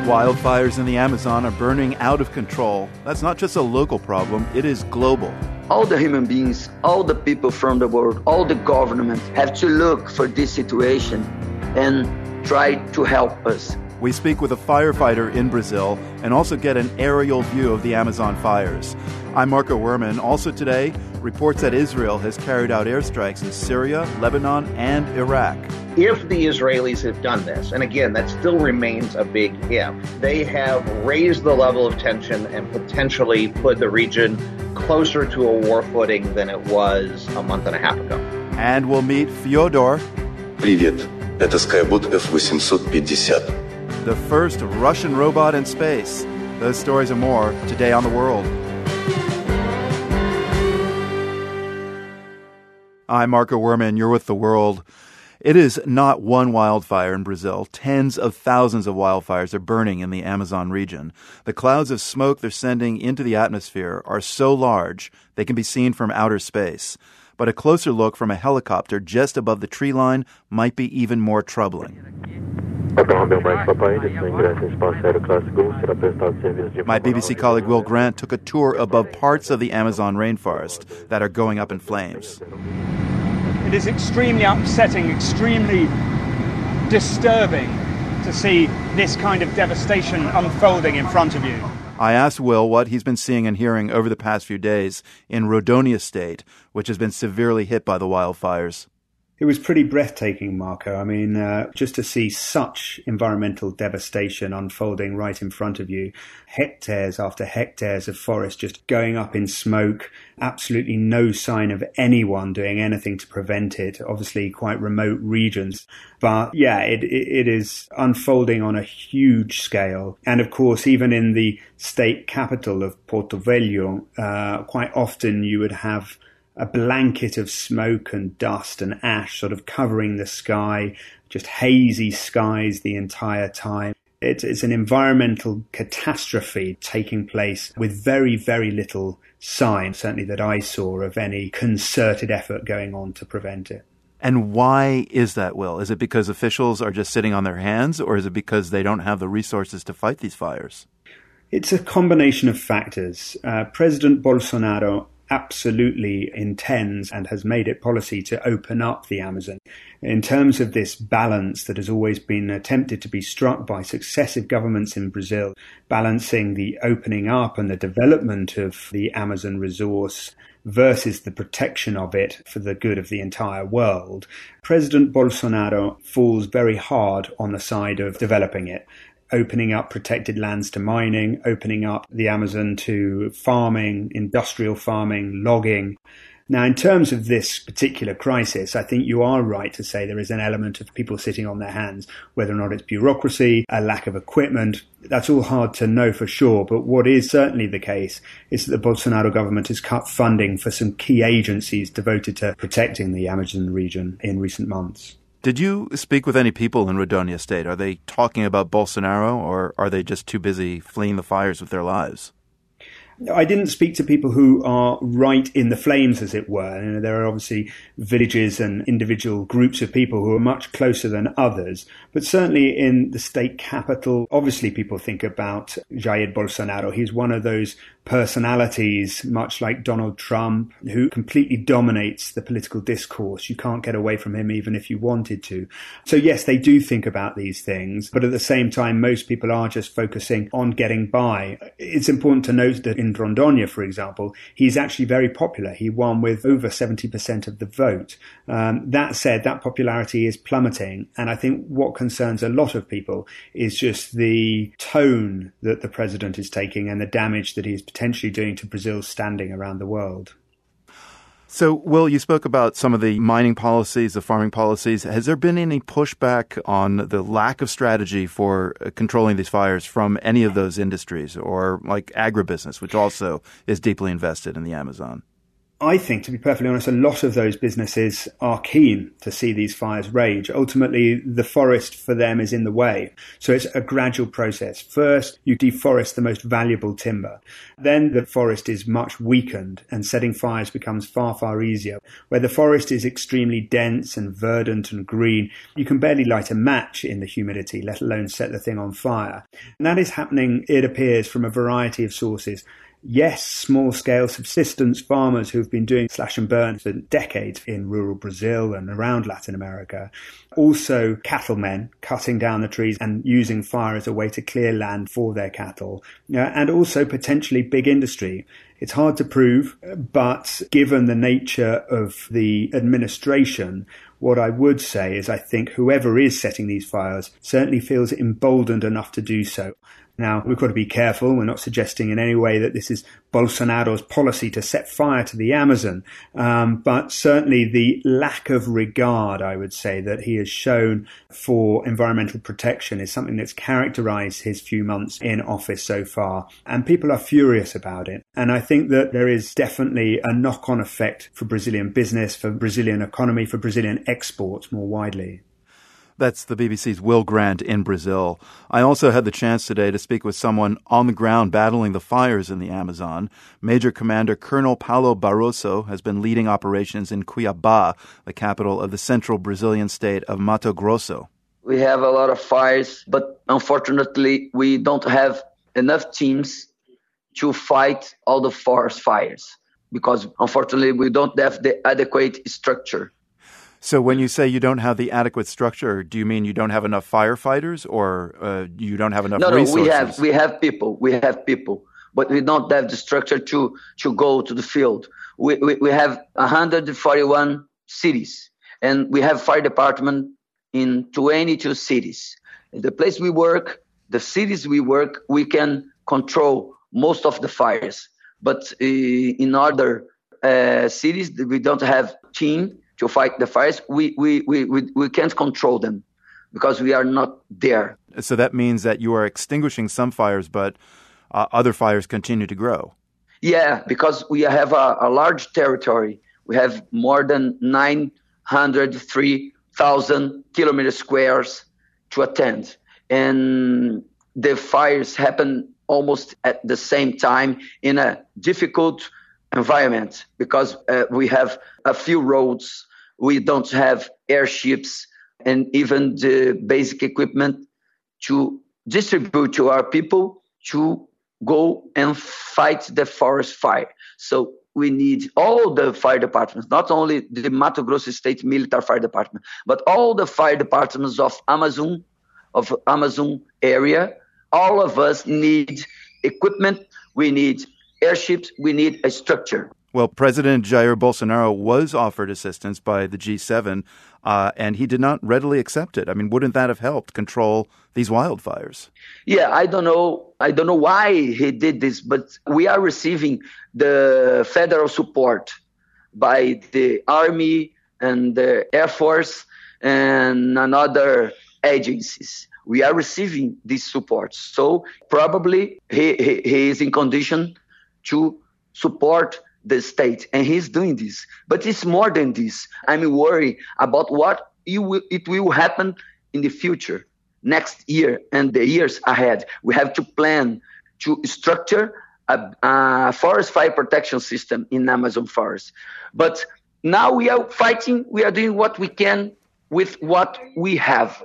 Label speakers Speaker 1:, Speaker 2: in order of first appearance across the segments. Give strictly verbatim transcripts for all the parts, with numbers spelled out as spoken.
Speaker 1: Wildfires in the Amazon are burning out of control. That's not just a local problem, it is global.
Speaker 2: All the human beings, all the people from the world, all the governments have to look for this situation and try to help us.
Speaker 1: We speak with a firefighter in Brazil and also get an aerial view of the Amazon fires. I'm Marco Werman. Also today, reports that Israel has carried out airstrikes in Syria, Lebanon, and Iraq.
Speaker 3: If the Israelis have done this, and again, that still remains a big if, they have raised the level of tension and potentially put the region closer to a war footing than it was a month and a half ago.
Speaker 1: And we'll meet Fyodor.
Speaker 4: Привет, это Skybot эф восемьсот пятьдесят.
Speaker 1: The first Russian robot in space. Those stories and more today on The World. I'm Marco Werman. You're with The World. It is not one wildfire in Brazil. Tens of thousands of wildfires are burning in the Amazon region. The clouds of smoke they're sending into the atmosphere are so large they can be seen from outer space. But a closer look from a helicopter just above the tree line might be even more troubling. My B B C colleague Will Grant took a tour above parts of the Amazon rainforest that are going up in flames.
Speaker 5: It is extremely upsetting, extremely disturbing to see this kind of devastation unfolding in front of you.
Speaker 1: I asked Will what he's been seeing and hearing over the past few days in Rondônia State, which has been severely hit by the wildfires.
Speaker 6: It was pretty breathtaking, Marco. I mean, uh, just to see such environmental devastation unfolding right in front of you. Hectares after hectares of forest just going up in smoke. Absolutely no sign of anyone doing anything to prevent it. Obviously quite remote regions. But yeah, it, it, it is unfolding on a huge scale. And of course, even in the state capital of Porto Velho, uh, quite often you would have a blanket of smoke and dust and ash sort of covering the sky, just hazy skies the entire time. It's, it's an environmental catastrophe taking place with very, very little sign, certainly that I saw, of any concerted effort going on to prevent it.
Speaker 1: And why is that, Will? Is it because officials are just sitting on their hands, or is it because they don't have the resources to fight these fires?
Speaker 6: It's a combination of factors. Uh, President Bolsonaro absolutely intends and has made it policy to open up the Amazon. In terms of this balance that has always been attempted to be struck by successive governments in Brazil, balancing the opening up and the development of the Amazon resource versus the protection of it for the good of the entire world, President Bolsonaro falls very hard on the side of developing it. Opening up protected lands to mining, opening up the Amazon to farming, industrial farming, logging. Now, in terms of this particular crisis, I think you are right to say there is an element of people sitting on their hands, whether or not it's bureaucracy, a lack of equipment. That's all hard to know for sure. But what is certainly the case is that the Bolsonaro government has cut funding for some key agencies devoted to protecting the Amazon region in recent months.
Speaker 1: Did you speak with any people in Rondônia State? Are they talking about Bolsonaro, or are they just too busy fleeing the fires with their lives?
Speaker 6: I didn't speak to people who are right in the flames, as it were. You know, there are obviously villages and individual groups of people who are much closer than others. But certainly in the state capital, obviously people think about Jair Bolsonaro. He's one of those personalities, much like Donald Trump, who completely dominates the political discourse. You can't get away from him even if you wanted to. So yes, they do think about these things, but at the same time, most people are just focusing on getting by. It's important to note that in Rondônia, for example, he's actually very popular. He won with over seventy percent of the vote. Um, that said, that popularity is plummeting. And I think what concerns a lot of people is just the tone that the president is taking and the damage that he is potentially doing to Brazil's standing around the world.
Speaker 1: So, Will, you spoke about some of the mining policies, the farming policies. Has there been any pushback on the lack of strategy for controlling these fires from any of those industries, or like agribusiness, which also is deeply invested in the Amazon?
Speaker 6: I think, to be perfectly honest, a lot of those businesses are keen to see these fires rage. Ultimately, the forest for them is in the way. So it's a gradual process. First, you deforest the most valuable timber. Then the forest is much weakened and setting fires becomes far, far easier. Where the forest is extremely dense and verdant and green, you can barely light a match in the humidity, let alone set the thing on fire. And that is happening, it appears, from a variety of sources. Yes, small-scale subsistence farmers who've been doing slash and burn for decades in rural Brazil and around Latin America. Also, cattlemen cutting down the trees and using fire as a way to clear land for their cattle. Uh, and also potentially big industry. It's hard to prove, but given the nature of the administration, what I would say is I think whoever is setting these fires certainly feels emboldened enough to do so. Now, we've got to be careful. We're not suggesting in any way that this is Bolsonaro's policy to set fire to the Amazon. Um, but certainly the lack of regard, I would say, that he has shown for environmental protection is something that's characterized his few months in office so far. And people are furious about it. And I think that there is definitely a knock-on effect for Brazilian business, for Brazilian economy, for Brazilian exports more widely.
Speaker 1: That's the B B C's Will Grant in Brazil. I also had the chance today to speak with someone on the ground battling the fires in the Amazon. Major Commander Colonel Paulo Barroso has been leading operations in Cuiabá, the capital of the central Brazilian state of Mato Grosso.
Speaker 2: We have a lot of fires, but unfortunately, we don't have enough teams to fight all the forest fires because, unfortunately, we don't have the adequate structure.
Speaker 1: So when you say you don't have the adequate structure, do you mean you don't have enough firefighters or uh, you don't have enough
Speaker 2: no,
Speaker 1: resources?
Speaker 2: No, we have we have people. We have people, but we don't have the structure to, to go to the field. We, we we have one hundred forty-one cities, and we have fire department in twenty-two cities. The place we work, the cities we work, we can control most of the fires. But uh, in other uh, cities, we don't have team to fight the fires. We, we, we, we, we can't control them because we are not there.
Speaker 1: So that means that you are extinguishing some fires, but uh, other fires continue to grow.
Speaker 2: Yeah, because we have a, a large territory. We have more than nine hundred three thousand kilometer squares to attend. And the fires happen almost at the same time in a difficult environment because uh, we have a few roads, we don't have airships, and even the basic equipment to distribute to our people to go and fight the forest fire. So we need all the fire departments, not only the Mato Grosso State Military Fire Department, but all the fire departments of Amazon, of Amazon area. All of us need equipment, we need airships, we need a structure.
Speaker 1: Well, President Jair Bolsonaro was offered assistance by the G seven, uh, and he did not readily accept it. I mean, wouldn't that have helped control these wildfires?
Speaker 2: Yeah, I don't know. I don't know why he did this, but we are receiving the federal support by the Army and the Air Force and another agencies. We are receiving this support. So probably he, he, he is in condition to support the state, and he's doing this. But it's more than this. I'm worried about what it will, it will happen in the future, next year and the years ahead. We have to plan to structure a, a forest fire protection system in Amazon forest. But now we are fighting, we are doing what we can with what we have.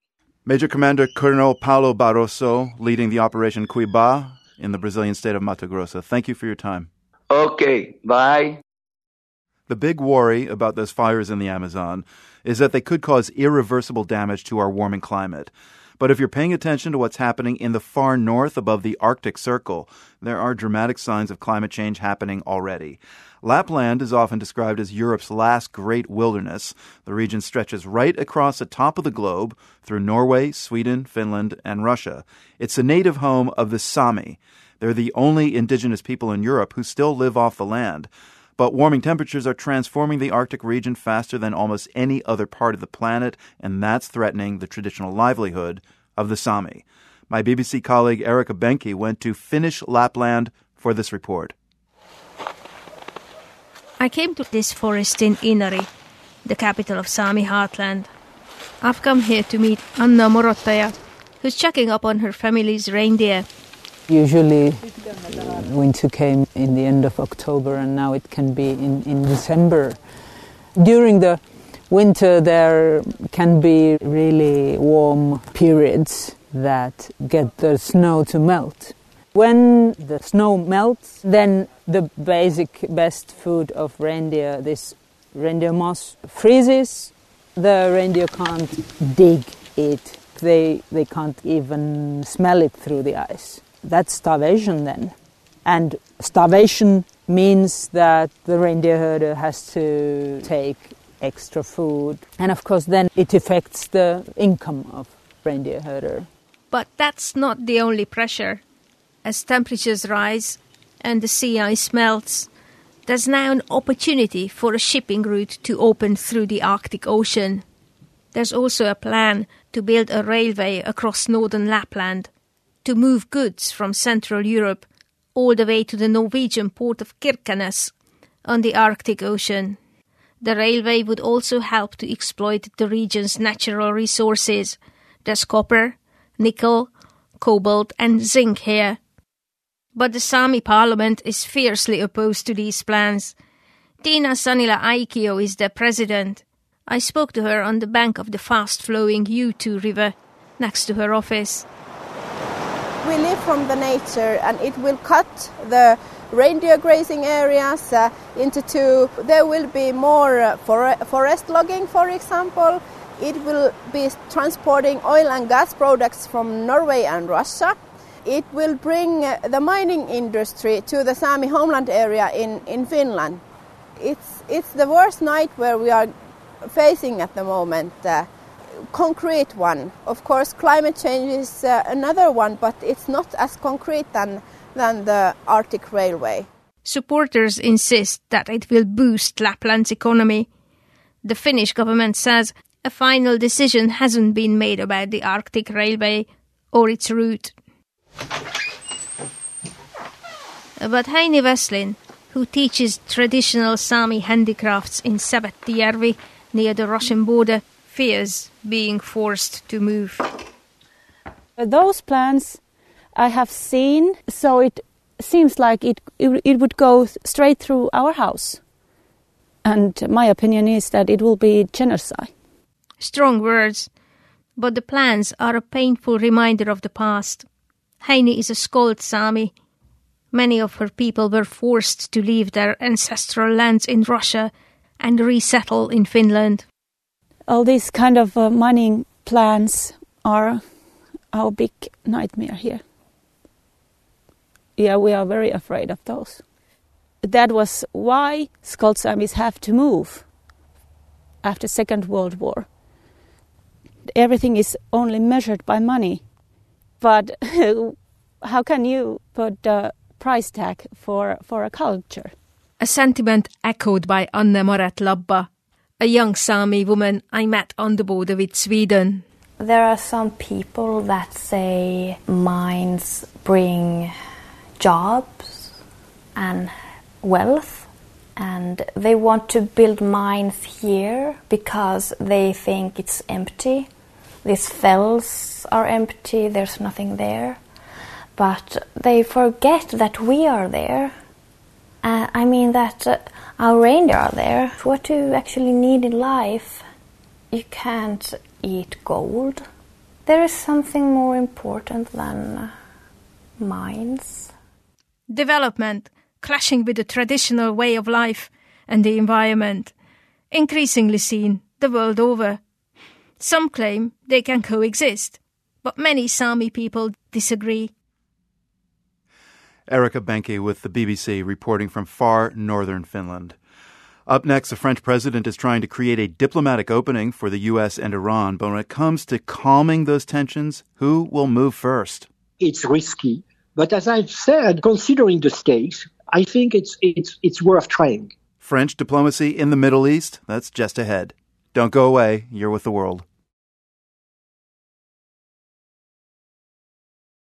Speaker 1: Major Commander Colonel Paulo Barroso, leading the Operation Cuiabá in the Brazilian state of Mato Grosso. Thank you for your time.
Speaker 2: Okay, bye.
Speaker 1: The big worry about those fires in the Amazon is that they could cause irreversible damage to our warming climate. But if you're paying attention to what's happening in the far north above the Arctic Circle, there are dramatic signs of climate change happening already. Lapland is often described as Europe's last great wilderness. The region stretches right across the top of the globe through Norway, Sweden, Finland, and Russia. It's the native home of the Sami. They're the only indigenous people in Europe who still live off the land. But warming temperatures are transforming the Arctic region faster than almost any other part of the planet, and that's threatening the traditional livelihood of the Sami. My B B C colleague Erica Benke went to Finnish Lapland for this report.
Speaker 7: I came to this forest in Inari, the capital of Sami heartland. I've come here to meet Anna Morottaja, who's checking up on her family's reindeer.
Speaker 8: Usually winter came in the end of October, and now it can be in, in December. During the winter there can be really warm periods that get the snow to melt. When the snow melts, then the basic best food of reindeer, this reindeer moss, freezes. The reindeer can't dig it. They, they can't even smell it through the ice. That's starvation then. And starvation means that the reindeer herder has to take extra food. And of course then it affects the income of reindeer herder.
Speaker 7: But that's not the only pressure. As temperatures rise and the sea ice melts, there's now an opportunity for a shipping route to open through the Arctic Ocean. There's also a plan to build a railway across northern Lapland to move goods from Central Europe all the way to the Norwegian port of Kirkenes on the Arctic Ocean. The railway would also help to exploit the region's natural resources. There's copper, nickel, cobalt and zinc here. But the Sami parliament is fiercely opposed to these plans. Tiina Sanila-Aikio is their president. I spoke to her on the bank of the fast-flowing Joutu river next to her office.
Speaker 9: We live from the nature, and it will cut the reindeer grazing areas uh, into two. There will be more uh, for, forest logging, for example. It will be transporting oil and gas products from Norway and Russia. It will bring uh, the mining industry to the Sami homeland area in, in Finland. It's, it's the worst nightmare we are facing at the moment. Uh, concrete one. Of course, climate change is uh, another one, but it's not as concrete than, than the Arctic Railway.
Speaker 7: Supporters insist that it will boost Lapland's economy. The Finnish government says a final decision hasn't been made about the Arctic Railway or its route. But Heini Veslin, who teaches traditional Sami handicrafts in Sevettijärvi near the Russian border, fears being forced to move.
Speaker 10: Those plans I have seen, so it seems like it, it, it would go straight through our house. And my opinion is that it will be genocide.
Speaker 7: Strong words, but the plans are a painful reminder of the past. Heini is a Skolt Sami. Many of her people were forced to leave their ancestral lands in Russia and resettle in Finland.
Speaker 10: All these kind of uh, mining plans are our big nightmare here. Yeah, we are very afraid of those. That was why Skolt Samis have to move after Second World War. Everything is only measured by money. But how can you put a price tag for, for a culture?
Speaker 7: A sentiment echoed by Anne-Maret Labba, a young Sami woman I met on the border with Sweden.
Speaker 11: There are some people that say mines bring jobs and wealth, and they want to build mines here because they think it's empty. These fells are empty, there's nothing there. But they forget that we are there. Uh, I mean that uh, our reindeer are there. What do you actually need in life? You can't eat gold. There is something more important than uh, mines.
Speaker 7: Development clashing with the traditional way of life and the environment, increasingly seen the world over. Some claim they can coexist, but many Sami people disagree.
Speaker 1: Erika Benke with the B B C reporting from far northern Finland. Up next, the French president is trying to create a diplomatic opening for the U S and Iran, but when it comes to calming those tensions, who will move first?
Speaker 12: It's risky, but as I've said, considering the stakes, I think it's it's it's worth trying.
Speaker 1: French diplomacy in the Middle East, that's just ahead. Don't go away, you're with the world.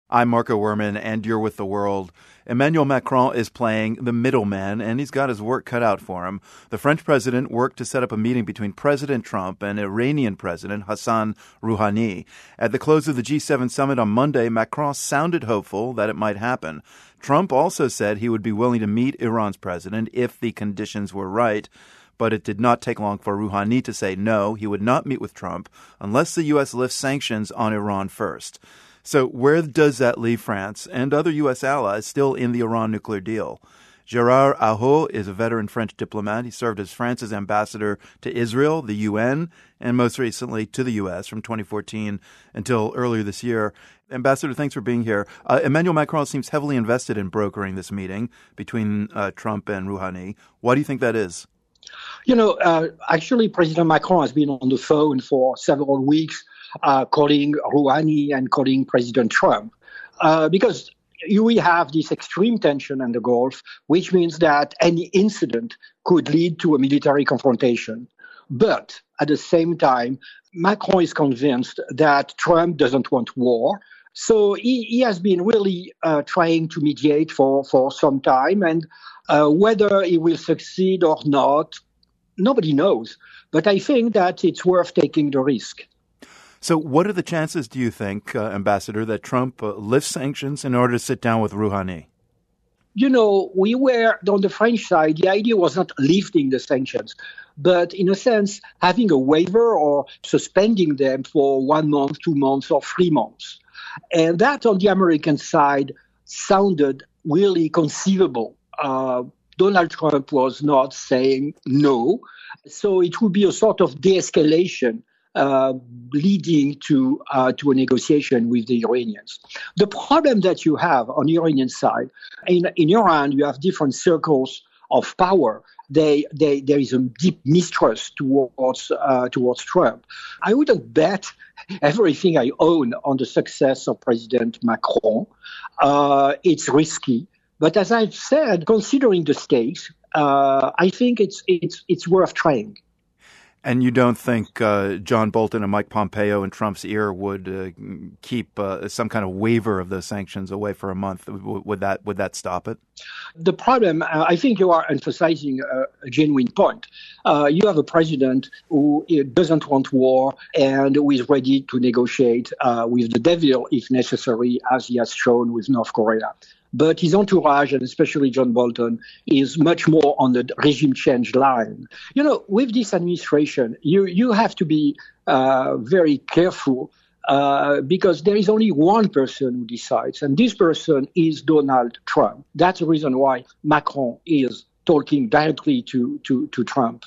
Speaker 1: I'm Marco Werman, and you're with The World. Emmanuel Macron is playing the middleman, and he's got his work cut out for him. The French president worked to set up a meeting between President Trump and Iranian President Hassan Rouhani. At the close of the G seven summit on Monday, Macron sounded hopeful that it might happen. Trump also said he would be willing to meet Iran's president if the conditions were right. But it did not take long for Rouhani to say no, he would not meet with Trump unless the U S lifts sanctions on Iran first. So where does that leave France and other U S allies still in the Iran nuclear deal? Gérard Araud is a veteran French diplomat. He served as France's ambassador to Israel, the U N, and most recently to the U S from twenty fourteen until earlier this year. Ambassador, thanks for being here. Uh, Emmanuel Macron seems heavily invested in brokering this meeting between uh, Trump and Rouhani. Why do you think that is?
Speaker 12: You know, uh, actually, President Macron has been on the phone for several weeks uh, calling Rouhani and calling President Trump uh, because we have this extreme tension in the Gulf, which means that any incident could lead to a military confrontation. But at the same time, Macron is convinced that Trump doesn't want war. So he, he has been really uh, trying to mediate for, for some time. And uh, whether he will succeed or not, nobody knows. But I think that it's worth taking the risk.
Speaker 1: So what are the chances, do you think, uh, Ambassador, that Trump uh, lifts sanctions in order to sit down with Rouhani?
Speaker 12: You know, we were, on the French side, the idea was not lifting the sanctions, but in a sense, having a waiver or suspending them for one month, two months, or three months. And that, on the American side, sounded really conceivable. Uh, Donald Trump was not saying no. So it would be a sort of de-escalation uh, leading to uh, to a negotiation with the Iranians. The problem that you have on the Iranian side, in, in Iran, you have different circles of power. They, they, there is a deep mistrust towards uh, towards Trump. I wouldn't bet everything I own on the success of President Macron. Uh, it's risky. But as I've said, considering the stakes, uh, I think it's it's it's worth trying.
Speaker 1: And you don't think uh, John Bolton and Mike Pompeo in Trump's ear would uh, keep uh, some kind of waiver of those sanctions away for a month? W- would that would that stop it?
Speaker 12: The problem, uh, I think you are emphasizing a, a genuine point. Uh, you have a president who doesn't want war and who is ready to negotiate uh, with the devil if necessary, as he has shown with North Korea. But his entourage, and especially John Bolton, is much more on the regime change line. You know, with this administration, you, you have to be uh, very careful uh, because there is only one person who decides, and this person is Donald Trump. That's the reason why Macron is talking directly to, to, to Trump.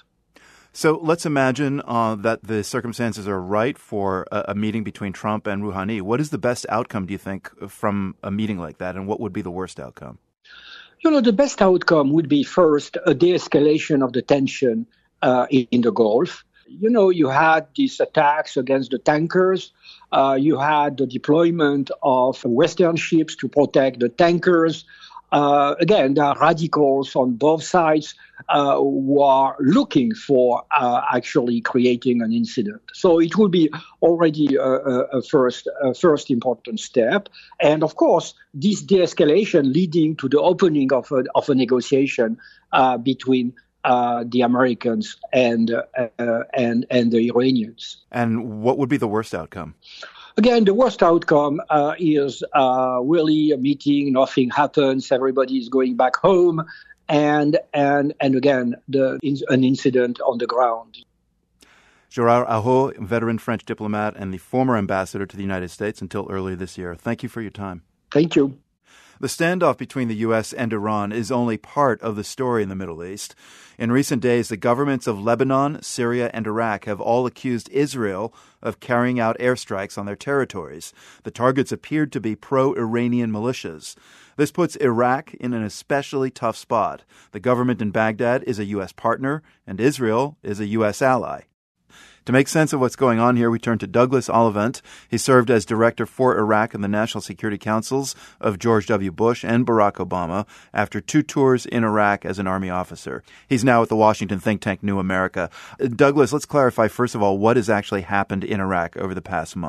Speaker 1: So let's imagine uh, that the circumstances are right for a, a meeting between Trump and Rouhani. What is the best outcome, do you think, from a meeting like that, and what would be the worst outcome?
Speaker 12: You know, the best outcome would be, first, a de-escalation of the tension uh, in, in the Gulf. You know, you had these attacks against the tankers. Uh, you had the deployment of Western ships to protect the tankers. Uh, again, there are radicals on both sides uh, who are looking for uh, actually creating an incident. So it will be already a, a, a first a first important step. And of course, this de-escalation leading to the opening of a, of a negotiation uh, between uh, the Americans and, uh, and, and the Iranians.
Speaker 1: And what would be the worst outcome?
Speaker 12: Again, the worst outcome uh, is uh, really a meeting, nothing happens, everybody is going back home, and and and again, the an incident on the ground.
Speaker 1: Gérard Araud, veteran French diplomat and the former ambassador to the United States until earlier this year. Thank you for your time.
Speaker 12: Thank you.
Speaker 1: The standoff between the U S and Iran is only part of the story in the Middle East. In recent days, the governments of Lebanon, Syria, and Iraq have all accused Israel of carrying out airstrikes on their territories. The targets appeared to be pro-Iranian militias. This puts Iraq in an especially tough spot. The government in Baghdad is a U S partner, and Israel is a U S ally. To make sense of what's going on here, we turn to Douglas Oliphant. He served as director for Iraq in the National Security Councils of George W. Bush and Barack Obama after two tours in Iraq as an Army officer. He's now at the Washington think tank New America. Douglas, let's clarify, first of all, what has actually happened in Iraq over the past month.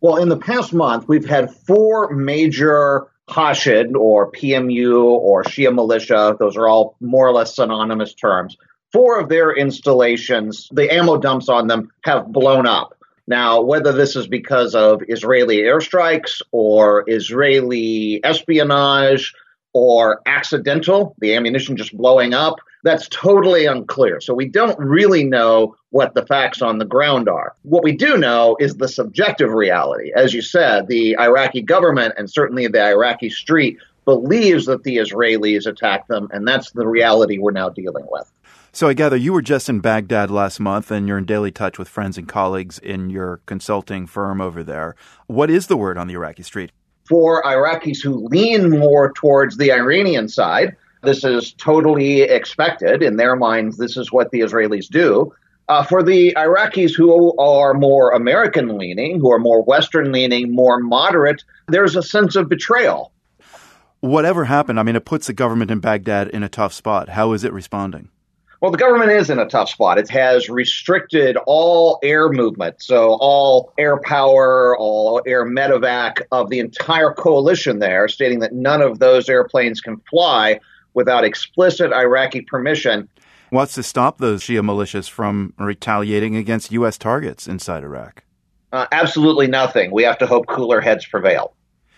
Speaker 3: Well, in the past month, we've had four major Hashid or P M U or Shia militia. Those are all more or less synonymous terms. Four of their installations, the ammo dumps on them have blown up. Now, whether this is because of Israeli airstrikes or Israeli espionage or accidental, the ammunition just blowing up, that's totally unclear. So we don't really know what the facts on the ground are. What we do know is the subjective reality. As you said, the Iraqi government and certainly the Iraqi street believes that the Israelis attacked them, and that's the reality we're now dealing with.
Speaker 1: So I gather you were just in Baghdad last month and you're in daily touch with friends and colleagues in your consulting firm over there. What is the word on the Iraqi street?
Speaker 3: For Iraqis who lean more towards the Iranian side, this is totally expected. In their minds, this is what the Israelis do. Uh, for the Iraqis who are more American-leaning, who are more Western-leaning, more moderate, there's a sense of betrayal.
Speaker 1: Whatever happened, I mean, it puts the government in Baghdad in a tough spot. How is it responding?
Speaker 3: Well, the government is in a tough spot. It has restricted all air movement, so all air power, all air medevac of the entire coalition there, stating that none of those airplanes can fly without explicit Iraqi permission.
Speaker 1: What's to stop those Shia militias from retaliating against U S targets inside Iraq?
Speaker 3: Uh, absolutely nothing. We have to hope cooler heads prevail.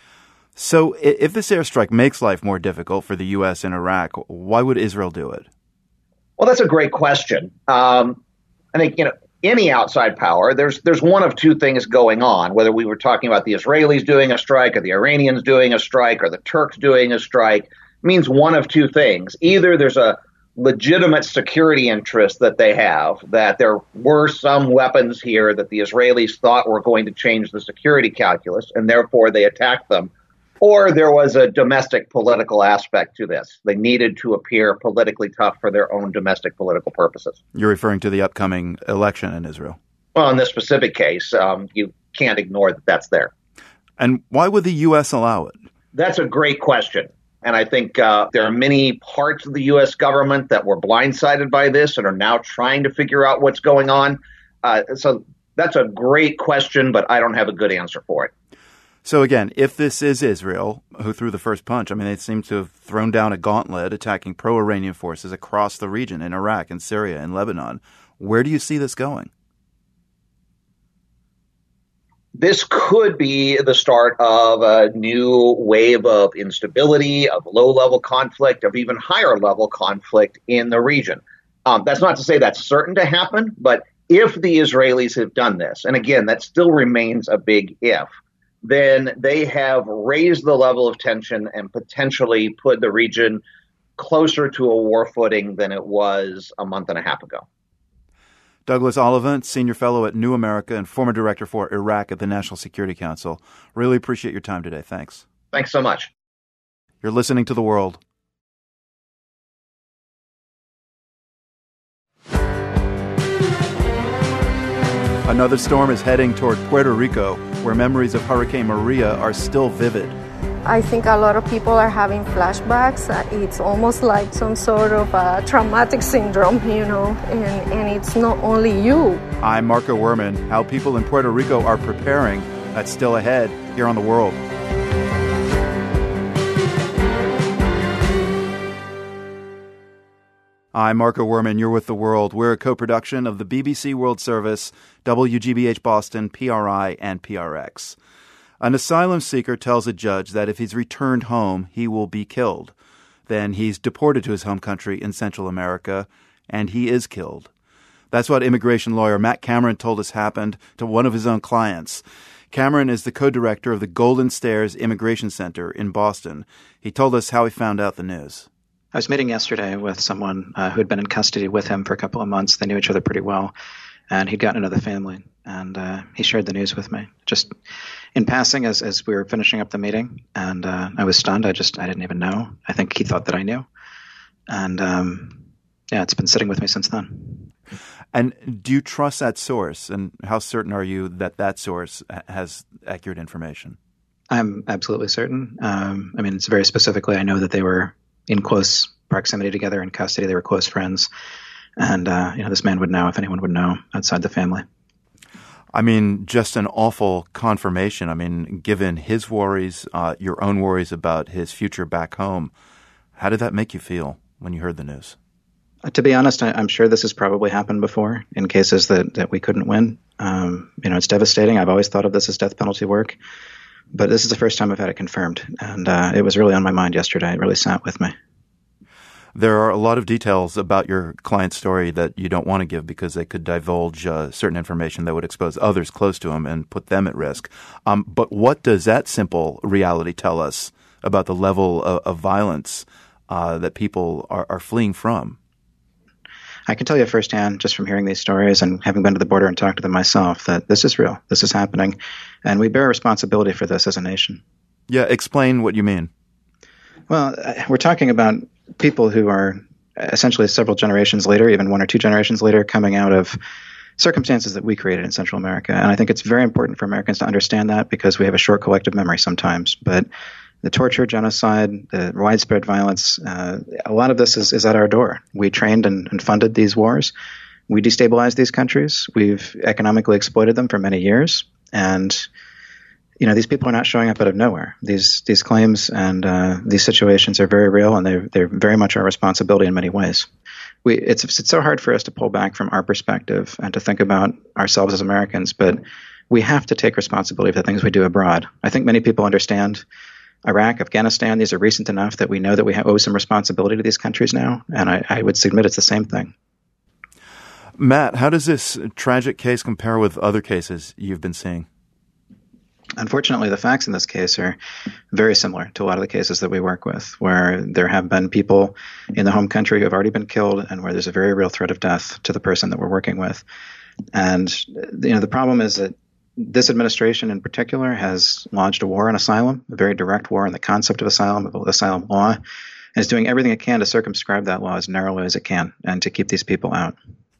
Speaker 1: So if this airstrike makes life more difficult for the U S in Iraq, why would Israel do it?
Speaker 3: Well, that's a great question. Um, I think, you know, any outside power, there's there's one of two things going on, whether we were talking about the Israelis doing a strike or the Iranians doing a strike or the Turks doing a strike, means one of two things. Either there's a legitimate security interest that they have, that there were some weapons here that the Israelis thought were going to change the security calculus, and therefore they attacked them. Or there was a domestic political aspect to this. They needed to appear politically tough for their own domestic political purposes.
Speaker 1: You're referring to the upcoming election in Israel?
Speaker 3: Well, in this specific case, um, you can't ignore that that's there.
Speaker 1: And why would the U S allow it?
Speaker 3: That's a great question. And I think uh, there are many parts of the U S government that were blindsided by this and are now trying to figure out what's going on. Uh, so that's a great question, but I don't have a good answer for it.
Speaker 1: So again, if this is Israel who threw the first punch, I mean, they seem to have thrown down a gauntlet attacking pro-Iranian forces across the region in Iraq and Syria and Lebanon. Where do you see this going?
Speaker 3: This could be the start of a new wave of instability, of low-level conflict, of even higher-level conflict in the region. Um, that's not to say that's certain to happen, but if the Israelis have done this, and again, that still remains a big if, then they have raised the level of tension and potentially put the region closer to a war footing than it was a month and a half ago.
Speaker 1: Douglas Ollivant, Senior Fellow at New America and former Director for Iraq at the National Security Council. Really appreciate your time today. Thanks.
Speaker 3: Thanks so much.
Speaker 1: You're listening to The World. Another storm is heading toward Puerto Rico, where memories of Hurricane Maria are still vivid.
Speaker 9: I think a lot of people are having flashbacks. It's almost like some sort of a traumatic syndrome, you know, and, and it's not only you.
Speaker 1: I'm Marco Werman. How people in Puerto Rico are preparing, that's still ahead here on The World. I'm Marco Werman. You're with The World. We're a co-production of the B B C World Service, W G B H Boston, P R I, and P R X. An asylum seeker tells a judge that if he's returned home, he will be killed. Then he's deported to his home country in Central America, and he is killed. That's what immigration lawyer Matt Cameron told us happened to one of his own clients. Cameron is the co-director of the Golden Stairs Immigration Center in Boston. He told us how he found out the news.
Speaker 13: I was meeting yesterday with someone uh, who had been in custody with him for a couple of months. They knew each other pretty well, and he'd gotten into the family, and uh, he shared the news with me, just in passing as, as we were finishing up the meeting, and uh, I was stunned. I just, I didn't even know. I think he thought that I knew, and um, yeah, it's been sitting with me since then.
Speaker 1: And do you trust that source, and how certain are you that that source has accurate information?
Speaker 13: I'm absolutely certain. Um, I mean, it's very specifically, I know that they were in close proximity together in custody. They were close friends. And, uh, you know, this man would know if anyone would know outside the family.
Speaker 1: I mean, just an awful confirmation. I mean, given his worries, uh, your own worries about his future back home, how did that make you feel when you heard the news?
Speaker 13: Uh, to be honest, I, I'm sure this has probably happened before in cases that, that we couldn't win. Um, you know, it's devastating. I've always thought of this as death penalty work, but this is the first time I've had it confirmed. And uh, it was really on my mind yesterday. It really sat with me.
Speaker 1: There are a lot of details about your client's story that you don't want to give because they could divulge uh, certain information that would expose others close to him and put them at risk. Um, but what does that simple reality tell us about the level of, of violence uh, that people are, are fleeing from?
Speaker 13: I can tell you firsthand, just from hearing these stories and having been to the border and talked to them myself, that this is real. This is happening. And we bear responsibility for this as a nation.
Speaker 1: Yeah, explain what you mean.
Speaker 13: Well, we're talking about people who are essentially several generations later, even one or two generations later, coming out of circumstances that we created in Central America. And I think it's very important for Americans to understand that because we have a short collective memory sometimes. But the torture, genocide, the widespread violence, uh, a lot of this is, is at our door. We trained and, and funded these wars. We destabilized these countries. We've economically exploited them for many years. And you know, these people are not showing up out of nowhere. These these claims and uh, these situations are very real, and they're they're very much our responsibility in many ways. We it's it's so hard for us to pull back from our perspective and to think about ourselves as Americans, but we have to take responsibility for the things we do abroad. I think many people understand Iraq, Afghanistan. These are recent enough that we know that we owe some responsibility to these countries now, and I, I would submit it's the same thing.
Speaker 1: Matt, how does this tragic case compare with other cases you've been seeing?
Speaker 13: Unfortunately, the facts in this case are very similar to a lot of the cases that we work with, where there have been people in the home country who have already been killed and where there's a very real threat of death to the person that we're working with. And, you know, the problem is that this administration in particular has launched a war on asylum, a very direct war on the concept of asylum, of asylum law, and is doing everything it can to circumscribe that law as narrowly as it can and to keep these people out.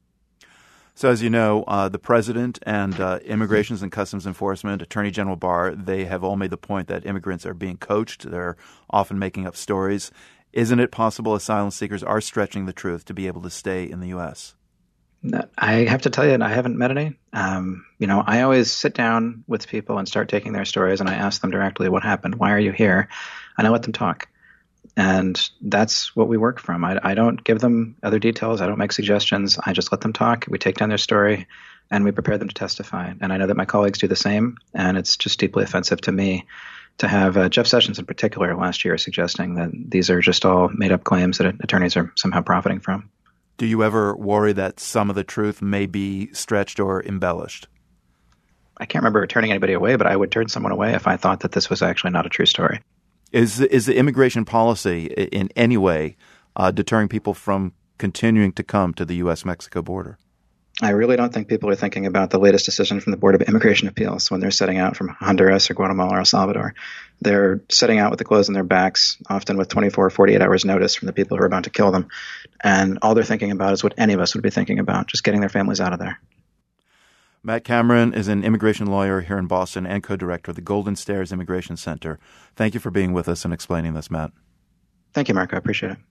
Speaker 1: So as you know, uh, the president and uh, Immigrations and Customs Enforcement, Attorney General Barr, they have all made the point that immigrants are being coached. They're often making up stories. Isn't it possible asylum seekers are stretching the truth to be able to stay in the U S?
Speaker 13: I have to tell you, I haven't met any. Um, you know, I always sit down with people and start taking their stories, and I ask them directly, what happened? Why are you here? And I let them talk. And that's what we work from. I, I don't give them other details. I don't make suggestions. I just let them talk. We take down their story, and we prepare them to testify. And I know that my colleagues do the same, and it's just deeply offensive to me to have uh, Jeff Sessions in particular last year suggesting that these are just all made-up claims that attorneys are somehow profiting from.
Speaker 1: Do you ever worry that some of the truth may be stretched or embellished?
Speaker 13: I can't remember turning anybody away, but I would turn someone away if I thought that this was actually not a true story.
Speaker 1: Is is the immigration policy in any way uh, deterring people from continuing to come to the U S Mexico border?
Speaker 13: I really don't think people are thinking about the latest decision from the Board of Immigration Appeals when they're setting out from Honduras or Guatemala or El Salvador. They're setting out with the clothes on their backs, often with twenty-four or forty-eight hours notice from the people who are about to kill them. And all they're thinking about is what any of us would be thinking about, just getting their families out of there.
Speaker 1: Matt Cameron is an immigration lawyer here in Boston and co-director of the Golden Stairs Immigration Center. Thank you for being with us and explaining this, Matt.
Speaker 13: Thank you, Marco. I appreciate it.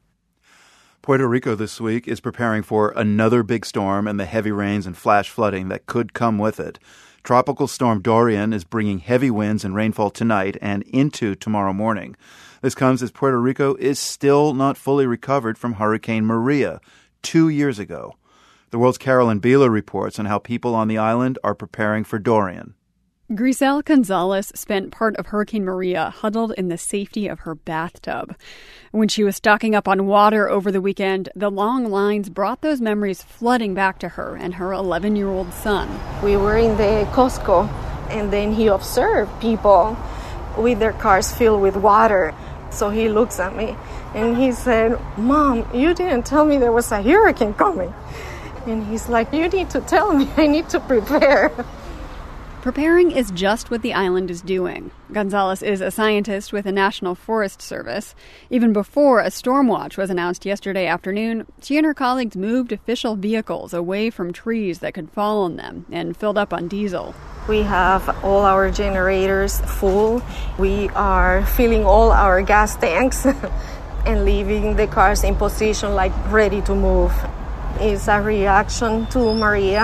Speaker 1: Puerto Rico this week is preparing for another big storm and the heavy rains and flash flooding that could come with it. Tropical storm Dorian is bringing heavy winds and rainfall tonight and into tomorrow morning. This comes as Puerto Rico is still not fully recovered from Hurricane Maria two years ago. The World's Carolyn Beeler reports on how people on the island are preparing for Dorian.
Speaker 14: Grisel Gonzalez spent part of Hurricane Maria huddled in the safety of her bathtub. When she was stocking up on water over the weekend, the long lines brought those memories flooding back to her and her eleven-year-old son.
Speaker 15: We were in the Costco, and then he observed people with their cars filled with water. So he looks at me, and he said, "Mom, you didn't tell me there was a hurricane coming." And he's like, "You need to tell me. I need to prepare."
Speaker 14: Preparing is just what the island is doing. Gonzalez is a scientist with the National Forest Service. Even before a storm watch was announced yesterday afternoon, she and her colleagues moved official vehicles away from trees that could fall on them and filled up on diesel.
Speaker 15: We have all our generators full. We are filling all our gas tanks and leaving the cars in position, like ready to move. It's a reaction to Maria.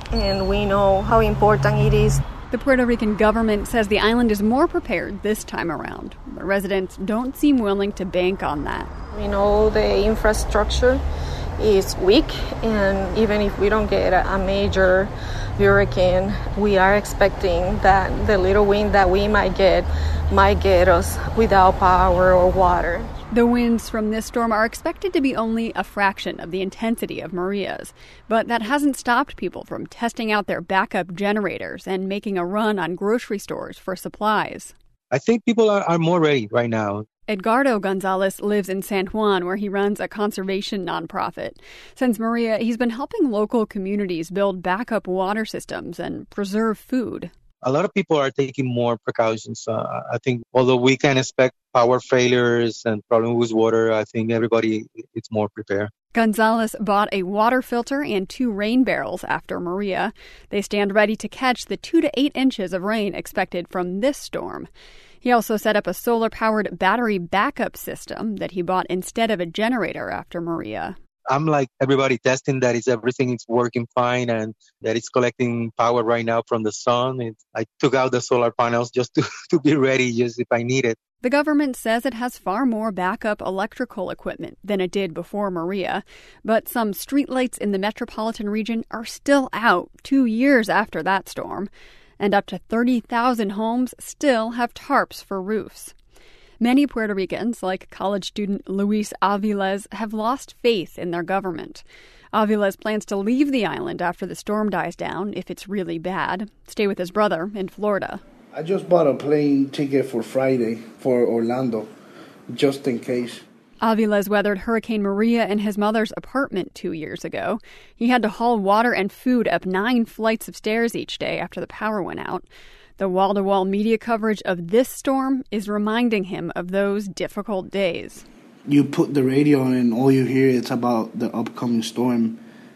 Speaker 15: and we know how important it is.
Speaker 14: The Puerto Rican government says the island is more prepared this time around. The residents don't seem willing to bank on that.
Speaker 15: We know the infrastructure is weak, and even if we don't get a major hurricane, we are expecting that the little wind that we might get might get us without power or water.
Speaker 14: The winds from this storm are expected to be only a fraction of the intensity of Maria's, but that hasn't stopped people from testing out their backup generators and making a run on grocery stores for supplies.
Speaker 16: I think people are, are more ready right now.
Speaker 14: Edgardo Gonzalez lives in San Juan, where he runs a conservation nonprofit. Since Maria, he's been helping local communities build backup water systems and preserve food.
Speaker 16: A lot of people are taking more precautions. Uh, I think although we can expect power failures and problems with water, I think everybody is more prepared.
Speaker 14: Gonzalez bought a water filter and two rain barrels after Maria. They stand ready to catch the two to eight inches of rain expected from this storm. He also set up a solar-powered battery backup system that he bought instead of a generator after Maria.
Speaker 16: I'm like everybody testing that is everything is working fine and that it's collecting power right now from the sun. It, I took out the solar panels just to, to be ready just if I need it.
Speaker 14: The government says it has far more backup electrical equipment than it did before Maria, but some streetlights in the metropolitan region are still out two years after that storm, and up to thirty thousand homes still have tarps for roofs. Many Puerto Ricans, like college student Luis Aviles, have lost faith in their government. Aviles plans to leave the island after the storm dies down, if it's really bad, stay with his brother in Florida.
Speaker 17: I just bought a plane ticket for Friday for Orlando, just in case.
Speaker 14: Aviles weathered Hurricane Maria in his mother's apartment two years ago. He had to haul water and food up nine flights of stairs each day after the power went out. The wall-to-wall media coverage of this storm is reminding him of those difficult days.
Speaker 17: You put the radio on and all you hear is about the upcoming storm.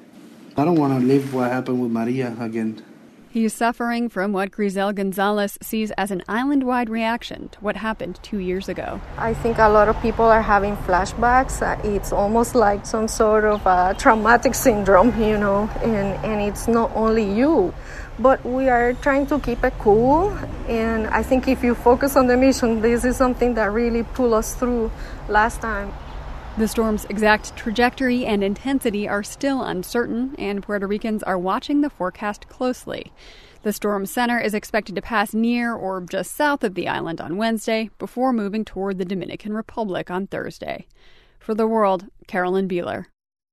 Speaker 17: I don't want to live what happened with Maria again.
Speaker 14: He is suffering from what Grisel Gonzalez sees as an island-wide reaction to what happened two years ago.
Speaker 15: I think a lot of people are having flashbacks. It's almost like some sort of a traumatic syndrome, you know, and, and it's not only you. But we are trying to keep it cool, and I think if you focus on the mission, this is something that really pulled us through last time.
Speaker 14: The storm's exact trajectory and intensity are still uncertain, and Puerto Ricans are watching the forecast closely. The storm center is expected to pass near or just south of the island on Wednesday before moving toward the Dominican Republic on Thursday. For The World, Carolyn Beeler.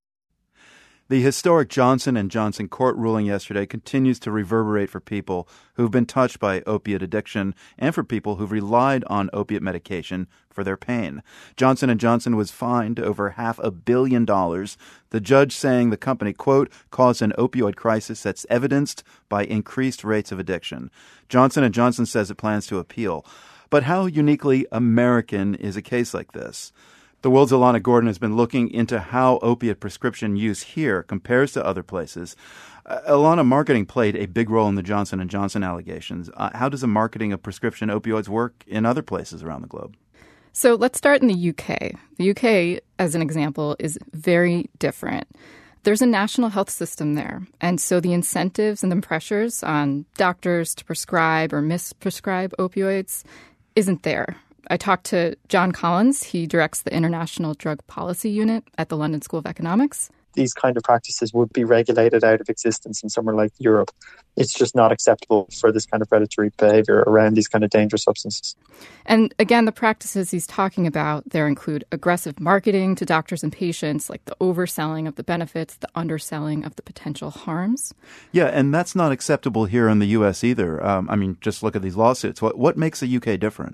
Speaker 1: The historic Johnson and Johnson court ruling yesterday continues to reverberate for people who've been touched by opiate addiction and for people who've relied on opiate medication for their pain. Johnson and Johnson was fined over half a billion dollars, the judge saying the company, quote, caused an opioid crisis that's evidenced by increased rates of addiction. Johnson and Johnson says it plans to appeal. But how uniquely American is a case like this? The World's Alana Gordon has been looking into how opiate prescription use here compares to other places. Uh, Alana, marketing played a big role in the Johnson and Johnson allegations. Uh, how does the marketing of prescription opioids work in other places around the globe?
Speaker 18: So let's start in the U K. The U K, as an example, is very different. There's a national health system there, and so the incentives and the pressures on doctors to prescribe or misprescribe opioids isn't there. I talked to John Collins. He directs the International Drug Policy Unit at the London School of Economics.
Speaker 19: These kind of practices would be regulated out of existence in somewhere like Europe. It's just not acceptable for this kind of predatory behavior around these kind of dangerous substances.
Speaker 18: And again, the practices he's talking about there include aggressive marketing to doctors and patients, like the overselling of the benefits, the underselling of the potential harms.
Speaker 1: Yeah, and that's not acceptable here in the U S either. Um, I mean, just look at these lawsuits. What, what makes the U K different?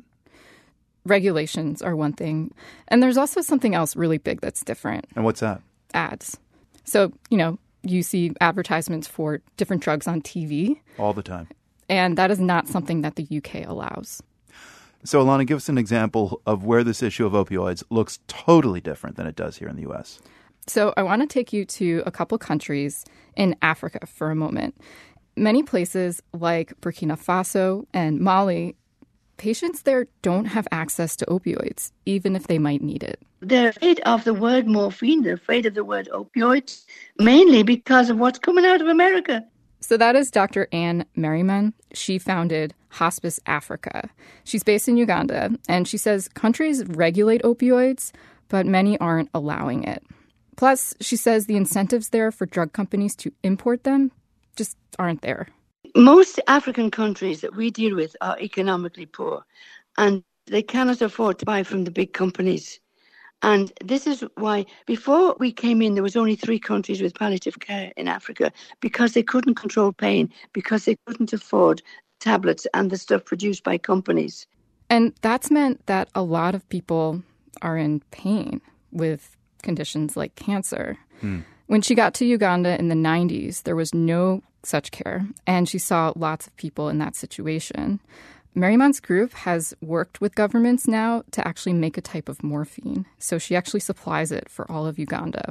Speaker 18: Regulations are one thing. And there's also something else really big that's different.
Speaker 1: And what's that?
Speaker 18: Ads. So, you know, you see advertisements for different drugs on T V.
Speaker 1: All the time.
Speaker 18: And that is not something that the U K allows.
Speaker 1: So, Alana, give us an example of where this issue of opioids looks totally different than it does here in the U S.
Speaker 18: So I want to take you to a couple countries in Africa for a moment. Many places like Burkina Faso and Mali, patients there don't have access to opioids, even if they might need it.
Speaker 20: They're afraid of the word morphine. They're afraid of the word opioids, mainly because of what's coming out of America.
Speaker 18: So that is Doctor Anne Merriman. She founded Hospice Africa. She's based in Uganda, and she says countries regulate opioids, but many aren't allowing it. Plus, she says the incentives there for drug companies to import them just aren't there.
Speaker 20: Most African countries that we deal with are economically poor, and they cannot afford to buy from the big companies. And this is why before we came in, there was only three countries with palliative care in Africa because they couldn't control pain, because they couldn't afford tablets and the stuff produced by companies.
Speaker 18: And that's meant that a lot of people are in pain with conditions like cancer. Hmm. When she got to Uganda in the nineties, there was no such care, and she saw lots of people in that situation. Merriman's group has worked with governments now to actually make a type of morphine. So she actually supplies it for all of Uganda.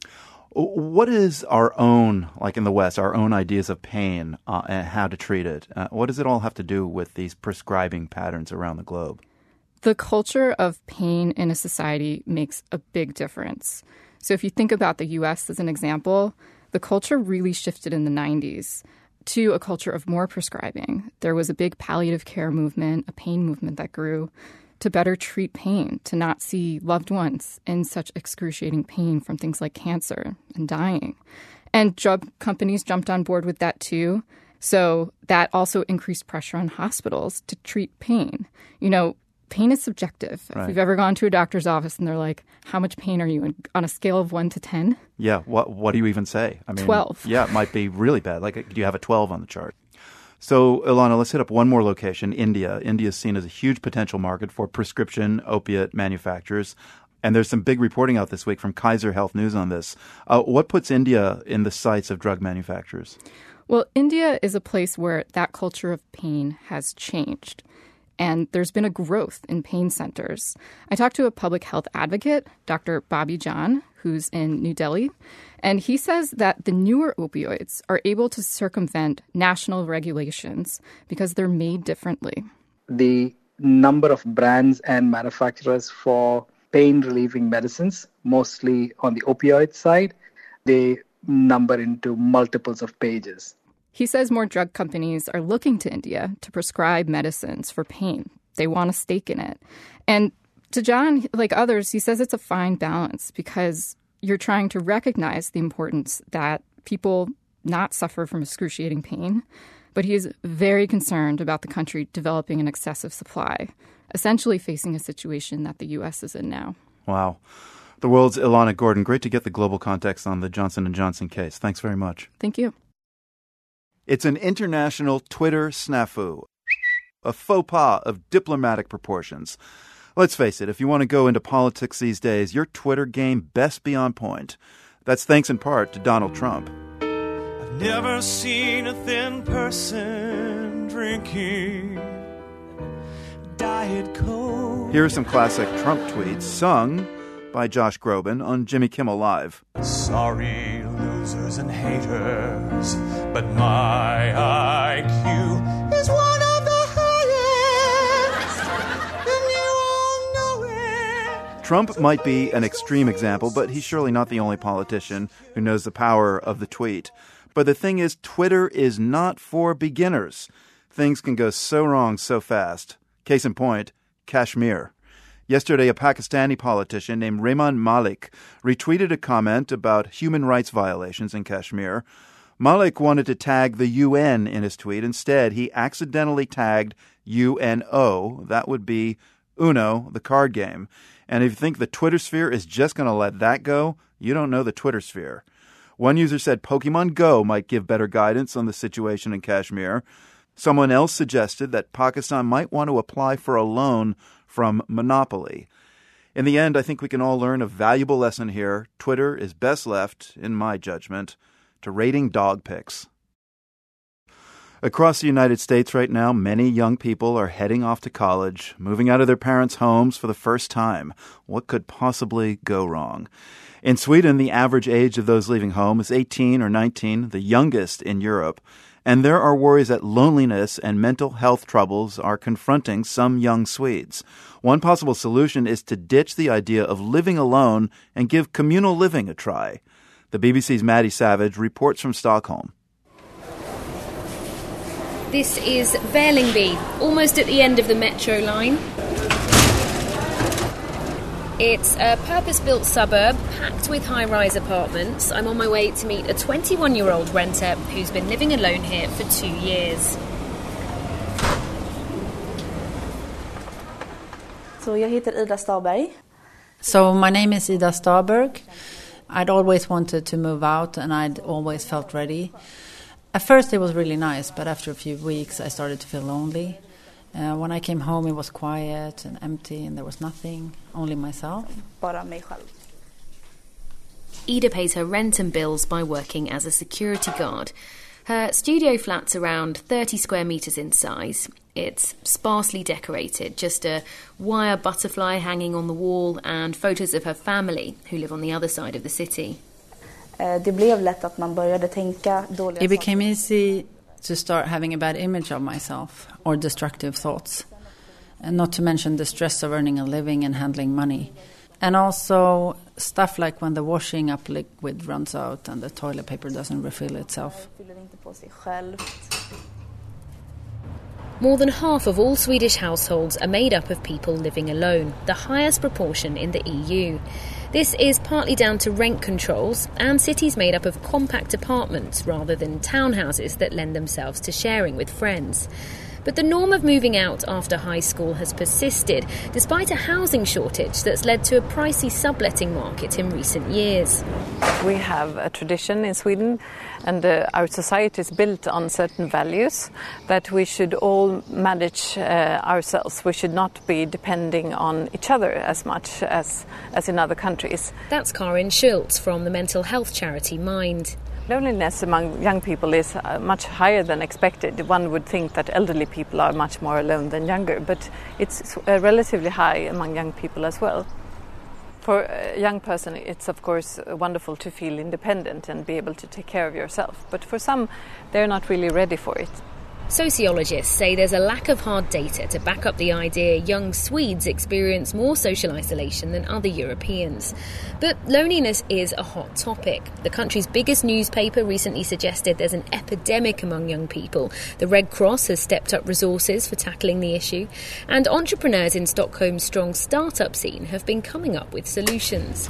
Speaker 1: What is our own, like in the West, our own ideas of pain uh, and how to treat it? Uh, what does it all have to do with these prescribing patterns around the globe?
Speaker 18: The culture of pain in a society makes a big difference. So if you think about the U S as an example, the culture really shifted in the nineties. To a culture of more prescribing. There was a big palliative care movement, a pain movement that grew to better treat pain, to not see loved ones in such excruciating pain from things like cancer and dying. And drug companies jumped on board with that too. So that also increased pressure on hospitals to treat pain. You know, pain is subjective. Right. If you've ever gone to a doctor's office and they're like, how much pain are you in? On a scale of one to ten?
Speaker 1: Yeah. What What do you even say? I mean,
Speaker 18: twelve.
Speaker 1: Yeah, it might be really bad. Like, do you have a twelve on the chart? So, Ilana, let's hit up one more location, India. India is seen as a huge potential market for prescription opiate manufacturers. And there's some big reporting out this week from Kaiser Health News on this. Uh, what puts India in the sights of drug manufacturers?
Speaker 18: Well, India is a place where that culture of pain has changed. And there's been a growth in pain centers. I talked to a public health advocate, Doctor Bobby John, who's in New Delhi, and he says that the newer opioids are able to circumvent national regulations because they're made differently.
Speaker 21: The number of brands and manufacturers for pain-relieving medicines, mostly on the opioid side, they number into multiples of pages.
Speaker 18: He says more drug companies are looking to India to prescribe medicines for pain. They want a stake in it. And to John, like others, he says it's a fine balance because you're trying to recognize the importance that people not suffer from excruciating pain. But he is very concerned about the country developing an excessive supply, essentially facing a situation that the U S is in now.
Speaker 1: Wow. The world's Ilana Gordon. Great to get the global context on the Johnson and Johnson case. Thanks very much.
Speaker 18: Thank you.
Speaker 1: It's an international Twitter snafu, a faux pas of diplomatic proportions. Let's face it, if you want to go into politics these days, your Twitter game best be on point. That's thanks in part to Donald Trump.
Speaker 22: I've never seen a thin person drinking Diet Coke.
Speaker 1: Here are some classic Trump tweets sung by Josh Groban on Jimmy Kimmel Live.
Speaker 22: Sorry, losers and haters, but my I Q is one of the highest, and you all know it.
Speaker 1: Trump might be an extreme example, but he's surely not the only politician who knows the power of the tweet. But the thing is, Twitter is not for beginners. Things can go so wrong so fast. Case in point, Kashmir. Yesterday, a Pakistani politician named Rehman Malik retweeted a comment about human rights violations in Kashmir. Malik wanted to tag the U N in his tweet. Instead, he accidentally tagged U N O. That would be Uno, the card game. And if you think the Twitter sphere is just going to let that go, you don't know the Twitter sphere. One user said Pokemon Go might give better guidance on the situation in Kashmir. Someone else suggested that Pakistan might want to apply for a loan from Monopoly. In the end, I think we can all learn a valuable lesson here. Twitter is best left, in my judgment, to rating dog pics. Across the United States right now, many young people are heading off to college, moving out of their parents' homes for the first time. What could possibly go wrong? In Sweden, the average age of those leaving home is eighteen or nineteen, the youngest in Europe. And there are worries that loneliness and mental health troubles are confronting some young Swedes. One possible solution is to ditch the idea of living alone and give communal living a try. The B B C's Maddie Savage reports from Stockholm.
Speaker 4: This is Vällingby, almost at the end of the metro line. It's a purpose-built suburb packed with high-rise apartments. I'm on my way to meet a twenty-one-year-old renter who's been living alone here for two years.
Speaker 5: Så jag heter Ida Starberg.
Speaker 23: So my name is Ida Starberg. I'd always wanted to move out and I'd always felt ready. At first it was really nice, but after a few weeks I started to feel lonely. Uh, when I came home it was quiet and empty and there was nothing, only myself.
Speaker 5: Bara mig själv.
Speaker 4: Ida pays her rent and bills by working as a security guard. Her studio flat's around thirty square metres in size. It's sparsely decorated, just a wire butterfly hanging on the wall and photos of her family who live on the other side of the city.
Speaker 5: Det blev lätt att man började tänka dåliga
Speaker 23: It became easy to start having a bad image of myself or destructive thoughts. And not to mention the stress of earning a living and handling money. And also stuff like when the washing up liquid runs out and the toilet paper doesn't refill itself.
Speaker 4: More than half of all Swedish households are made up of people living alone, the highest proportion in the E U. This is partly down to rent controls and cities made up of compact apartments rather than townhouses that lend themselves to sharing with friends. But the norm of moving out after high school has persisted, despite a housing shortage that's led to a pricey subletting market in recent years.
Speaker 24: We have a tradition in Sweden, and uh, our society is built on certain values that we should all manage uh, ourselves. We should not be depending on each other as much as, as in other countries.
Speaker 4: That's Karin Schultz from the mental health charity Mind.
Speaker 24: Loneliness among young people is uh, much higher than expected. One would think that elderly people are much more alone than younger, but it's uh, relatively high among young people as well. For a young person, it's of course wonderful to feel independent and be able to take care of yourself, but for some, they're not really ready for it.
Speaker 4: Sociologists say there's a lack of hard data to back up the idea young Swedes experience more social isolation than other Europeans. But loneliness is a hot topic. The country's biggest newspaper recently suggested there's an epidemic among young people. The Red Cross has stepped up resources for tackling the issue. And entrepreneurs in Stockholm's strong startup scene have been coming up with solutions.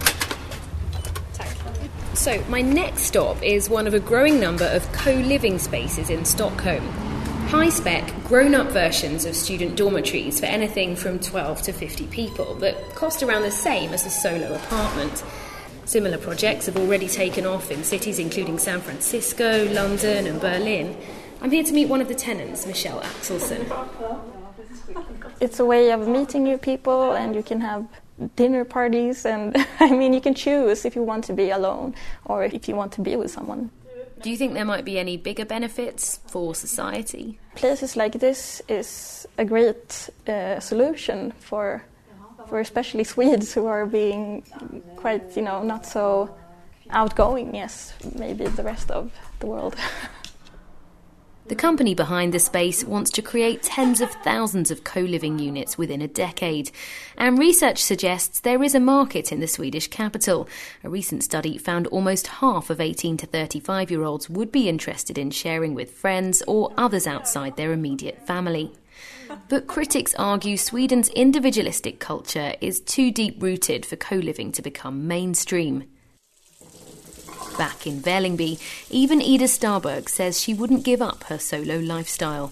Speaker 4: So my next stop is one of a growing number of co-living spaces in Stockholm. High-spec, grown-up versions of student dormitories for anything from twelve to fifty people that cost around the same as a solo apartment. Similar projects have already taken off in cities including San Francisco, London and Berlin. I'm here to meet one of the tenants, Michelle Axelsson.
Speaker 10: It's a way of meeting new people, and you can have dinner parties, and I mean you can choose if you want to be alone or if you want to be with someone.
Speaker 4: Do you think there might be any bigger benefits for society?
Speaker 10: Places like this is a great uh, solution for for especially Swedes who are being quite, you know, not so outgoing as maybe the rest of the world.
Speaker 4: The company behind the space wants to create tens of thousands of co-living units within a decade. And research suggests there is a market in the Swedish capital. A recent study found almost half of eighteen to thirty-five-year-olds would be interested in sharing with friends or others outside their immediate family. But critics argue Sweden's individualistic culture is too deep-rooted for co-living to become mainstream. Back in Vällingby, even Ida Starberg says she wouldn't give up her solo lifestyle.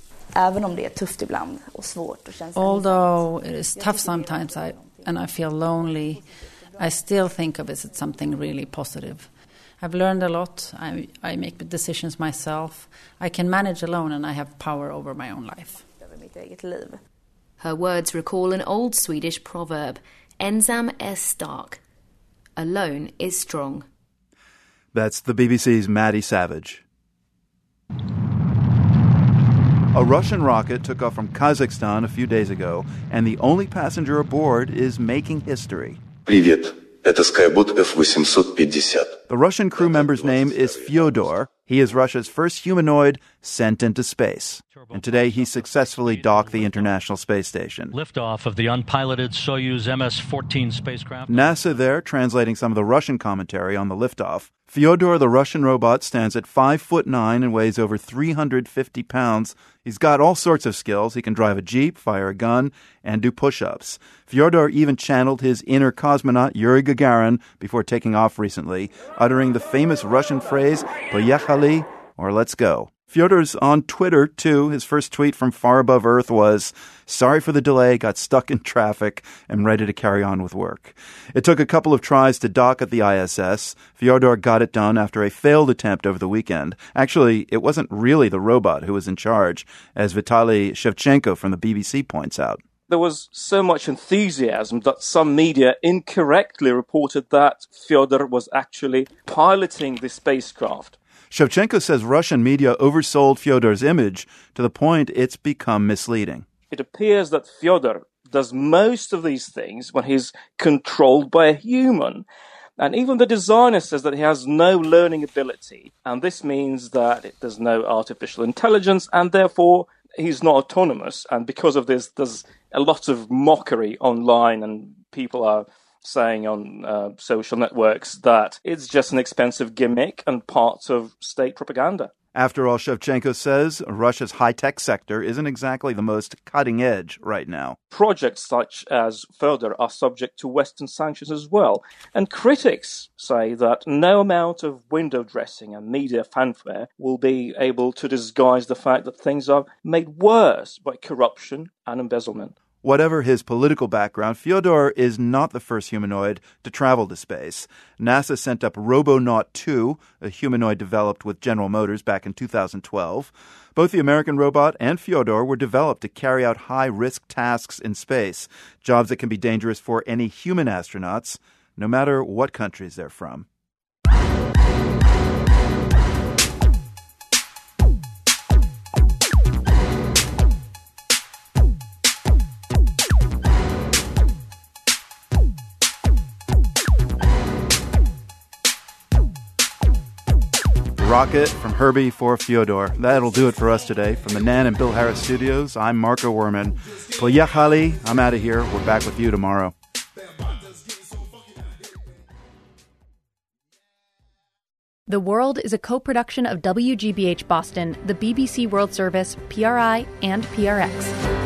Speaker 23: Although it is tough sometimes I, and I feel lonely, I still think of it as something really positive. I've learned a lot. I, I make decisions myself. I can manage alone and I have power over my own life.
Speaker 4: Her words recall an old Swedish proverb, ensam är stark. Alone is strong.
Speaker 1: That's the B B C's Maddie Savage. A Russian rocket took off from Kazakhstan a few days ago, and the only passenger aboard is making history.
Speaker 25: Привет, это Skybot F eight fifty.
Speaker 1: The Russian crew member's name is Fyodor. He is Russia's first humanoid sent into space. And today he successfully docked the International Space Station.
Speaker 2: Liftoff of the unpiloted Soyuz M S fourteen spacecraft.
Speaker 1: NASA there translating some of the Russian commentary on the liftoff. Fyodor, the Russian robot, stands at five foot nine and weighs over three hundred fifty pounds. He's got all sorts of skills. He can drive a jeep, fire a gun, and do push-ups. Fyodor even channeled his inner cosmonaut Yuri Gagarin before taking off recently, uttering the famous Russian phrase, "Poyechali," or "let's go." Fyodor's on Twitter, too. His first tweet from far above Earth was, "Sorry for the delay, got stuck in traffic, and ready to carry on with work." It took a couple of tries to dock at the I S S. Fyodor got it done after a failed attempt over the weekend. Actually, it wasn't really the robot who was in charge, as Vitaly Shevchenko from the B B C points out.
Speaker 6: There was so much enthusiasm that some media incorrectly reported that Fyodor was actually piloting the spacecraft.
Speaker 1: Shevchenko says Russian media oversold Fyodor's image to the point it's become misleading.
Speaker 6: It appears that Fyodor does most of these things when he's controlled by a human. And even the designer says that he has no learning ability. And this means that there's no artificial intelligence, and therefore he's not autonomous. And because of this, there's a lot of mockery online, and people are saying on uh, social networks that it's just an expensive gimmick and part of state propaganda.
Speaker 1: After all, Shevchenko says Russia's high-tech sector isn't exactly the most cutting edge right now.
Speaker 6: Projects such as Fyodor are subject to Western sanctions as well. And critics say that no amount of window dressing and media fanfare will be able to disguise the fact that things are made worse by corruption and embezzlement.
Speaker 1: Whatever his political background, Fyodor is not the first humanoid to travel to space. NASA sent up Robonaut two, a humanoid developed with General Motors back in two thousand twelve. Both the American robot and Fyodor were developed to carry out high-risk tasks in space, jobs that can be dangerous for any human astronauts, no matter what countries they're from. Rocket from Herbie for Fyodor. That'll do it for us today. From the Nan and Bill Harris studios, I'm Marco Werman. Poyechali, I'm out of here. We're back with you tomorrow.
Speaker 8: The World is a co-production of W G B H Boston, the B B C World Service, P R I, and P R X.